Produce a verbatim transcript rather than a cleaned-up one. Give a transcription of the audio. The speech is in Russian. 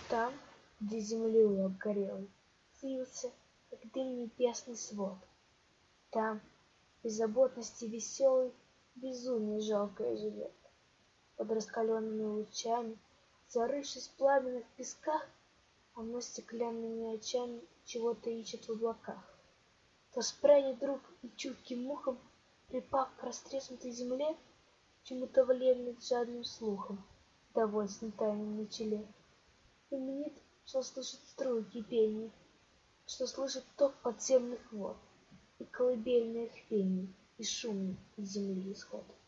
Там, где землею обгорелой слился, как дым небесный свод, там, беззаботности веселой, безумие жалкое живет. Под раскаленными лучами, зарывшись в пламенных песках, оно стеклянными очами чего-то ищет в облаках. То спрянет друг и чутким мухом, припав к растреснутой земле, чему-то влепнет жадным слухом, довольством тайным на челе. И мнит, что слышит струи кипения, что слышит ток подземных вод, и колыбельное их пение, и шумный из земли исход.